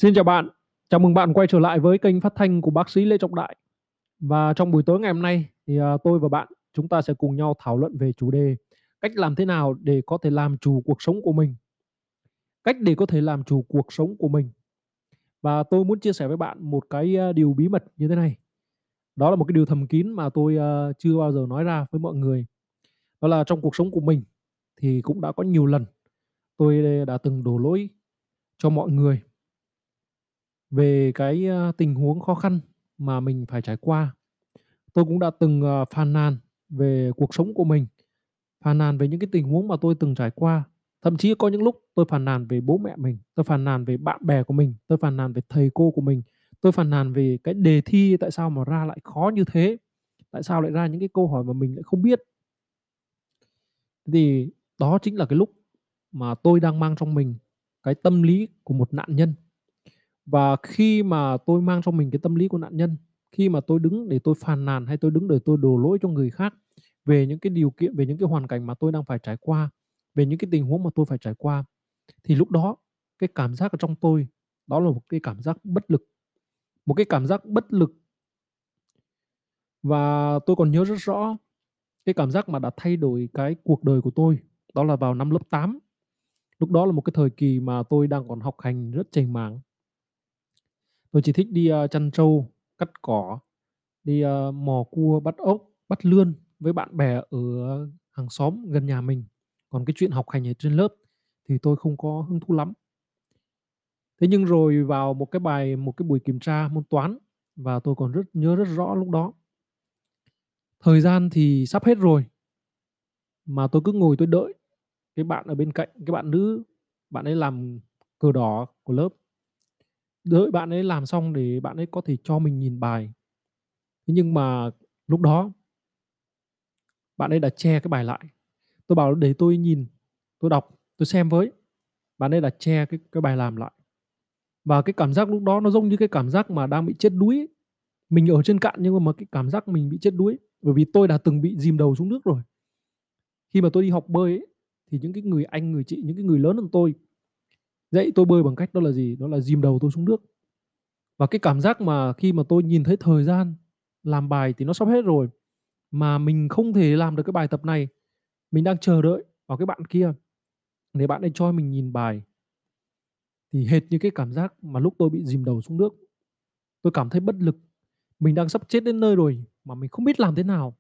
Xin chào bạn, chào mừng bạn quay trở lại với kênh phát thanh của bác sĩ Lê Trọng Đại. Và trong buổi tối ngày hôm nay thì, tôi và bạn chúng ta sẽ cùng nhau thảo luận về chủ đề cách làm thế nào để có thể làm chủ cuộc sống của mình. Cách để có thể làm chủ cuộc sống của mình. Và tôi muốn chia sẻ với bạn một cái, điều bí mật như thế này. Đó là một cái điều thầm kín mà tôi, chưa bao giờ nói ra với mọi người. Đó là trong cuộc sống của mình thì cũng đã có nhiều lần tôi đã từng đổ lỗi cho mọi người về cái, tình huống khó khăn mà mình phải trải qua. Tôi cũng đã từng, phàn nàn về cuộc sống của mình, phàn nàn về những cái tình huống mà tôi từng trải qua. Thậm chí có những lúc tôi phàn nàn về bố mẹ mình, tôi phàn nàn về bạn bè của mình, tôi phàn nàn về thầy cô của mình, tôi phàn nàn về cái đề thi tại sao mà ra lại khó như thế, tại sao lại ra những cái câu hỏi mà mình lại không biết. Thế thì đó chính là cái lúc mà tôi đang mang trong mình cái tâm lý của một nạn nhân. Và khi mà tôi mang trong mình cái tâm lý của nạn nhân, khi mà tôi đứng để tôi phàn nàn hay tôi đứng để tôi đổ lỗi cho người khác về những cái điều kiện, về những cái hoàn cảnh mà tôi đang phải trải qua, về những cái tình huống mà tôi phải trải qua, thì lúc đó cái cảm giác ở trong tôi đó là một cái cảm giác bất lực, một cái cảm giác bất lực. Và tôi còn nhớ rất rõ cái cảm giác mà đã thay đổi cái cuộc đời của tôi, đó là vào năm lớp 8. Lúc đó là một cái thời kỳ mà tôi đang còn học hành rất chểnh mảng. Tôi chỉ thích đi, chăn trâu, cắt cỏ, đi, mò cua, bắt ốc, bắt lươn với bạn bè ở hàng xóm gần nhà mình. Còn cái chuyện học hành ở trên lớp thì tôi không có hứng thú lắm. Thế nhưng rồi vào một cái buổi kiểm tra môn Toán và tôi còn nhớ rất rõ lúc đó. Thời gian thì sắp hết rồi, mà tôi cứ ngồi tôi đợi cái bạn ở bên cạnh, cái bạn nữ, bạn ấy làm cờ đỏ của lớp, đợi bạn ấy làm xong để bạn ấy có thể cho mình nhìn bài. Thế nhưng mà lúc đó bạn ấy đã che cái bài lại. Tôi bảo để tôi nhìn, tôi đọc, tôi xem với. Bạn ấy đã che cái bài làm lại. Và cái cảm giác lúc đó nó giống như cái cảm giác mà đang bị chết đuối ấy. Mình ở trên cạn nhưng mà cái cảm giác mình bị chết đuối. Bởi vì tôi đã từng bị chìm đầu xuống nước rồi. Khi mà tôi đi học bơi ấy, thì những cái người anh, người chị, những cái người lớn hơn tôi dạy tôi bơi bằng cách đó là gì? Đó là chìm đầu tôi xuống nước. Và cái cảm giác mà khi mà tôi nhìn thấy thời gian làm bài thì nó sắp hết rồi, mà mình không thể làm được cái bài tập này, mình đang chờ đợi vào cái bạn kia để bạn ấy cho mình nhìn bài, thì hệt như cái cảm giác mà lúc tôi bị chìm đầu xuống nước. Tôi cảm thấy bất lực, mình đang sắp chết đến nơi rồi mà mình không biết làm thế nào,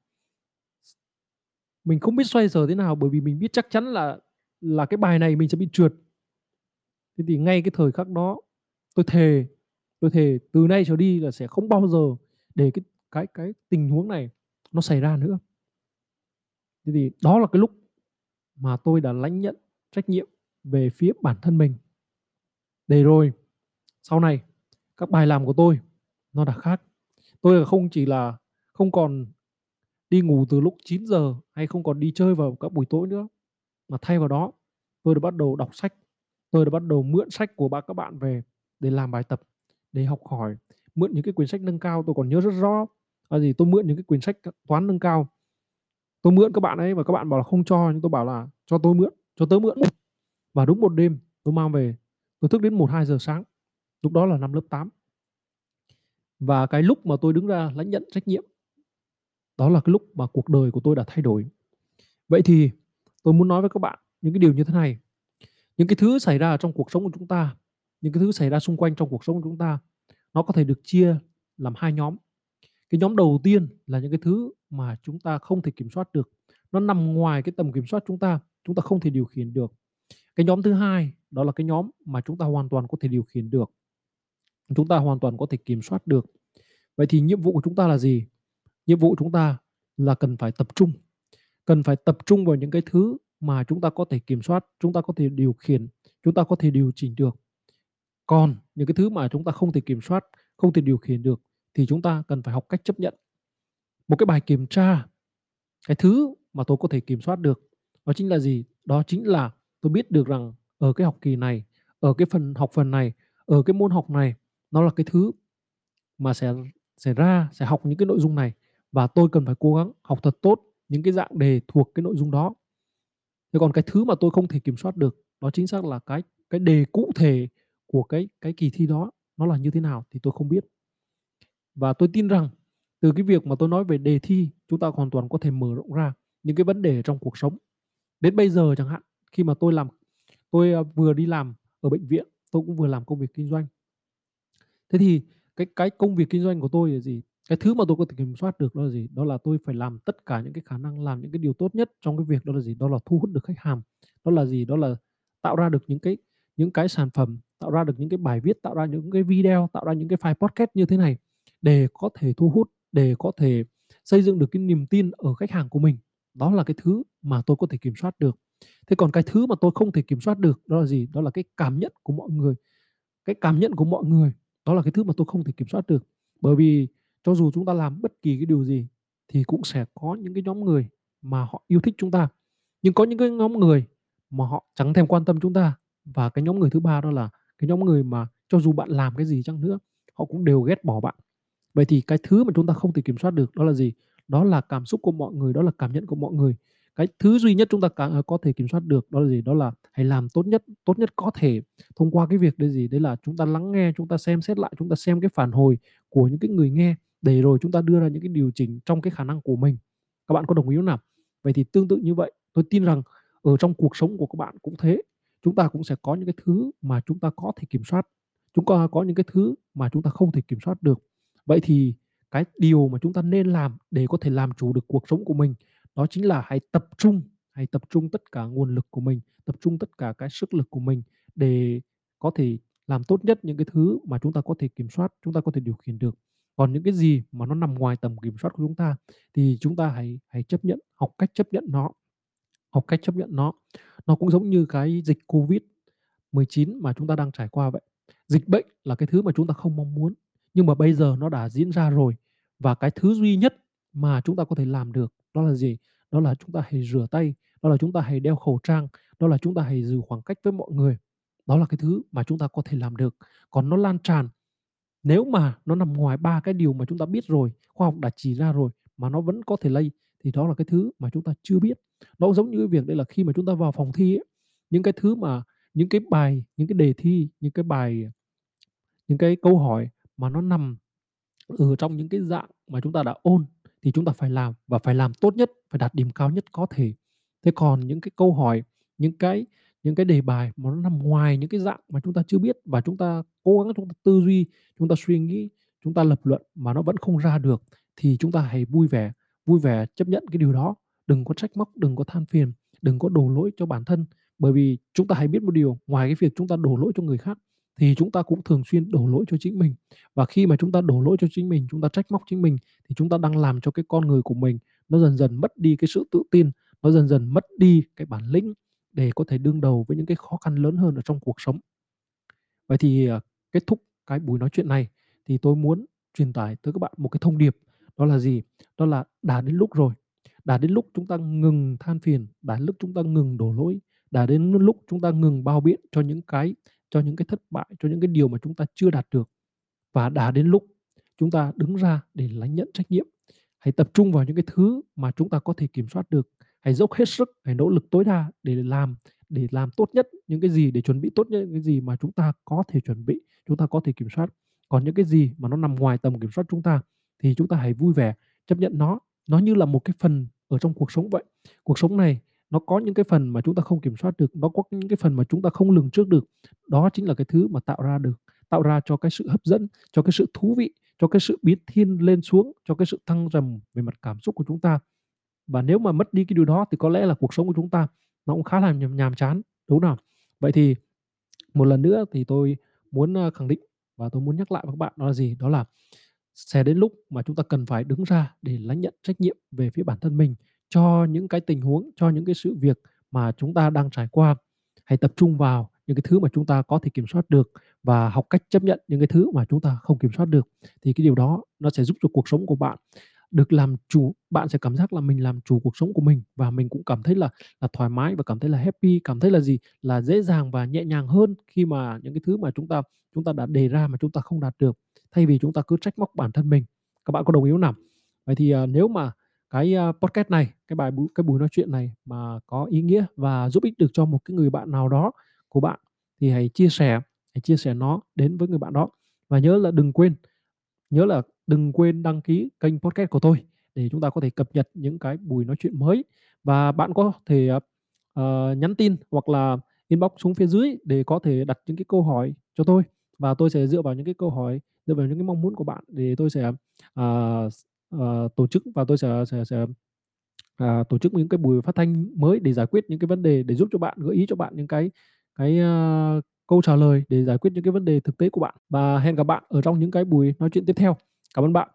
mình không biết xoay sở thế nào bởi vì mình biết chắc chắn là cái bài này mình sẽ bị trượt. Thế thì ngay cái thời khắc đó, tôi thề, tôi thề từ nay trở đi là sẽ không bao giờ để cái tình huống này nó xảy ra nữa. Thế thì đó là cái lúc mà tôi đã lãnh nhận trách nhiệm về phía bản thân mình. Để rồi sau này các bài làm của tôi nó đã khác. Tôi là không chỉ là không còn đi ngủ từ lúc 9 giờ hay không còn đi chơi vào các buổi tối nữa, mà thay vào đó tôi đã bắt đầu đọc sách, tôi đã bắt đầu mượn sách của các bạn về để làm bài tập, để học hỏi, mượn những cái quyển sách nâng cao. Tôi còn nhớ rất rõ tôi mượn những cái quyển sách toán nâng cao, tôi mượn các bạn ấy và các bạn bảo là không cho, nhưng tôi bảo là cho tôi mượn, cho tớ mượn. Và đúng một đêm tôi mang về, tôi thức đến 1-2 giờ sáng, lúc đó là năm lớp 8. Và cái lúc mà tôi đứng ra lãnh nhận trách nhiệm, đó là cái lúc mà cuộc đời của tôi đã thay đổi. Vậy thì tôi muốn nói với các bạn những cái điều như thế này, những cái thứ xảy ra ở trong cuộc sống của chúng ta, những cái thứ xảy ra xung quanh trong cuộc sống của chúng ta, nó có thể được chia làm 2 nhóm. Cái nhóm đầu tiên là những cái thứ mà chúng ta không thể kiểm soát được, nó nằm ngoài cái tầm kiểm soát chúng ta không thể điều khiển được. Cái nhóm thứ hai đó là cái nhóm mà chúng ta hoàn toàn có thể điều khiển được, chúng ta hoàn toàn có thể kiểm soát được. Vậy thì nhiệm vụ của chúng ta là gì? Nhiệm vụ của chúng ta là cần phải tập trung vào những cái thứ mà chúng ta có thể kiểm soát, chúng ta có thể điều khiển, chúng ta có thể điều chỉnh được. Còn những cái thứ mà chúng ta không thể kiểm soát, không thể điều khiển được thì chúng ta cần phải học cách chấp nhận. Một cái bài kiểm tra, cái thứ mà tôi có thể kiểm soát được, đó chính là gì? Đó chính là tôi biết được rằng ở cái học kỳ này, ở cái phần này, ở cái môn học này, nó là cái thứ mà sẽ học những cái nội dung này và tôi cần phải cố gắng học thật tốt những cái dạng đề thuộc cái nội dung đó. Thế còn cái thứ mà tôi không thể kiểm soát được, đó chính xác là cái đề cụ thể của cái kỳ thi đó nó là như thế nào thì tôi không biết. Và tôi tin rằng từ cái việc mà tôi nói về đề thi, chúng ta hoàn toàn có thể mở rộng ra những cái vấn đề trong cuộc sống. Đến bây giờ chẳng hạn, khi mà vừa đi làm ở bệnh viện, tôi cũng vừa làm công việc kinh doanh. Thế thì cái công việc kinh doanh của tôi là gì? Cái thứ mà tôi có thể kiểm soát được đó là gì? Đó là tôi phải làm tất cả những cái khả năng, làm những cái điều tốt nhất trong cái việc đó là gì? Đó là thu hút được khách hàng. Đó là gì? Đó là tạo ra được những cái sản phẩm, tạo ra được những cái bài viết, tạo ra những cái video, tạo ra những cái file podcast như thế này để có thể thu hút, để có thể xây dựng được cái niềm tin ở khách hàng của mình. Đó là cái thứ mà tôi có thể kiểm soát được. Thế còn cái thứ mà tôi không thể kiểm soát được đó là gì? Đó là cái cảm nhận của mọi người. Cái cảm nhận của mọi người, đó là cái thứ mà tôi không thể kiểm soát được. Bởi vì cho dù chúng ta làm bất kỳ cái điều gì thì cũng sẽ có những cái nhóm người mà họ yêu thích chúng ta, nhưng có những cái nhóm người mà họ chẳng thèm quan tâm chúng ta. Và cái nhóm người thứ ba đó là cái nhóm người mà cho dù bạn làm cái gì chăng nữa, họ cũng đều ghét bỏ bạn. Vậy thì cái thứ mà chúng ta không thể kiểm soát được đó là gì? Đó là cảm xúc của mọi người, đó là cảm nhận của mọi người. Cái thứ duy nhất chúng ta có thể kiểm soát được đó là gì? Đó là hãy làm tốt nhất có thể thông qua cái việc đấy gì? Đấy là chúng ta lắng nghe, chúng ta xem xét lại, chúng ta xem cái phản hồi của những cái người nghe để rồi chúng ta đưa ra những cái điều chỉnh trong cái khả năng của mình. Các bạn có đồng ý không nào? Vậy thì tương tự như vậy, tôi tin rằng ở trong cuộc sống của các bạn cũng thế. Chúng ta cũng sẽ có những cái thứ mà chúng ta có thể kiểm soát, chúng ta có những cái thứ mà chúng ta không thể kiểm soát được. Vậy thì cái điều mà chúng ta nên làm để có thể làm chủ được cuộc sống của mình đó chính là hãy tập trung tất cả nguồn lực của mình, tập trung tất cả cái sức lực của mình để có thể làm tốt nhất những cái thứ mà chúng ta có thể kiểm soát, chúng ta có thể điều khiển được. Còn những cái gì mà nó nằm ngoài tầm kiểm soát của chúng ta thì chúng ta hãy hãy chấp nhận, học cách chấp nhận nó, học cách chấp nhận nó. Nó cũng giống như cái dịch Covid-19 mà chúng ta đang trải qua vậy. Dịch bệnh là cái thứ mà chúng ta không mong muốn, nhưng mà bây giờ nó đã diễn ra rồi và cái thứ duy nhất mà chúng ta có thể làm được đó là gì? Đó là chúng ta hãy rửa tay, đó là chúng ta hãy đeo khẩu trang, đó là chúng ta hãy giữ khoảng cách với mọi người. Đó là cái thứ mà chúng ta có thể làm được. Còn nó lan tràn, nếu mà nó nằm ngoài 3 cái điều mà chúng ta biết rồi, khoa học đã chỉ ra rồi mà nó vẫn có thể lây thì đó là cái thứ mà chúng ta chưa biết. Nó giống như cái việc đây là khi mà chúng ta vào phòng thi ấy, những cái thứ mà những cái bài, những cái đề thi, những cái bài, những cái câu hỏi mà nó nằm ở trong những cái dạng mà chúng ta đã ôn thì chúng ta phải làm và phải làm tốt nhất, phải đạt điểm cao nhất có thể. Thế còn những cái câu hỏi, những cái những cái đề bài mà nó nằm ngoài những cái dạng mà chúng ta chưa biết và chúng ta cố gắng chúng ta tư duy, chúng ta suy nghĩ, chúng ta lập luận mà nó vẫn không ra được thì chúng ta hãy vui vẻ chấp nhận cái điều đó. Đừng có trách móc, đừng có than phiền, đừng có đổ lỗi cho bản thân. Bởi vì chúng ta hãy biết một điều, ngoài cái việc chúng ta đổ lỗi cho người khác thì chúng ta cũng thường xuyên đổ lỗi cho chính mình. Và khi mà chúng ta đổ lỗi cho chính mình, chúng ta trách móc chính mình thì chúng ta đang làm cho cái con người của mình nó dần dần mất đi cái sự tự tin, nó dần dần mất đi cái bản lĩnh để có thể đương đầu với những cái khó khăn lớn hơn ở trong cuộc sống. Vậy thì, kết thúc cái buổi nói chuyện này thì tôi muốn truyền tải tới các bạn một cái thông điệp, đó là gì? Đó là đã đến lúc rồi, đã đến lúc chúng ta ngừng than phiền, đã đến lúc chúng ta ngừng đổ lỗi, đã đến lúc chúng ta ngừng bao biện cho những cái thất bại, cho những cái điều mà chúng ta chưa đạt được. Và đã đến lúc chúng ta đứng ra để lãnh nhận trách nhiệm. Hãy tập trung vào những cái thứ mà chúng ta có thể kiểm soát được. Hãy dốc hết sức, hãy nỗ lực tối đa để làm tốt nhất những cái gì, để chuẩn bị tốt nhất những cái gì mà chúng ta có thể chuẩn bị, chúng ta có thể kiểm soát. Còn những cái gì mà nó nằm ngoài tầm kiểm soát chúng ta thì chúng ta hãy vui vẻ chấp nhận nó. Nó như là một cái phần ở trong cuộc sống vậy. Cuộc sống này nó có những cái phần mà chúng ta không kiểm soát được, nó có những cái phần mà chúng ta không lường trước được. Đó chính là cái thứ mà tạo ra cho cái sự hấp dẫn, cho cái sự thú vị, cho cái sự biến thiên lên xuống, cho cái sự thăng trầm về mặt cảm xúc của chúng ta. Và nếu mà mất đi cái điều đó thì có lẽ là cuộc sống của chúng ta nó cũng khá là nhàm chán, đúng không nào? Vậy thì một lần nữa thì tôi muốn, khẳng định và tôi muốn nhắc lại với các bạn đó là gì? Đó là sẽ đến lúc mà chúng ta cần phải đứng ra để lãnh nhận trách nhiệm về phía bản thân mình cho những cái tình huống, cho những cái sự việc mà chúng ta đang trải qua. Hãy tập trung vào những cái thứ mà chúng ta có thể kiểm soát được và học cách chấp nhận những cái thứ mà chúng ta không kiểm soát được. Thì cái điều đó nó sẽ giúp cho cuộc sống của bạn được làm chủ, bạn sẽ cảm giác là mình làm chủ cuộc sống của mình và mình cũng cảm thấy là thoải mái và cảm thấy là happy, cảm thấy là gì? Là dễ dàng và nhẹ nhàng hơn khi mà những cái thứ mà chúng ta đã đề ra mà chúng ta không đạt được, thay vì chúng ta cứ trách móc bản thân mình. Các bạn có đồng ý không nào? Vậy thì, nếu mà cái, podcast này, cái buổi nói chuyện này mà có ý nghĩa và giúp ích được cho một cái người bạn nào đó của bạn thì hãy chia sẻ, hãy chia sẻ nó đến với người bạn đó. Và nhớ là đừng quên đăng ký kênh podcast của tôi để chúng ta có thể cập nhật những cái buổi nói chuyện mới. Và bạn có thể, nhắn tin hoặc là inbox xuống phía dưới để có thể đặt những cái câu hỏi cho tôi, và tôi sẽ dựa vào những cái mong muốn của bạn để tôi sẽ, tổ chức, và tôi sẽ tổ chức những cái buổi phát thanh mới để giải quyết những cái vấn đề, để giúp cho bạn, gợi ý cho bạn những cái câu trả lời để giải quyết những cái vấn đề thực tế của bạn. Và hẹn gặp bạn ở trong những cái buổi nói chuyện tiếp theo. Cảm ơn bạn.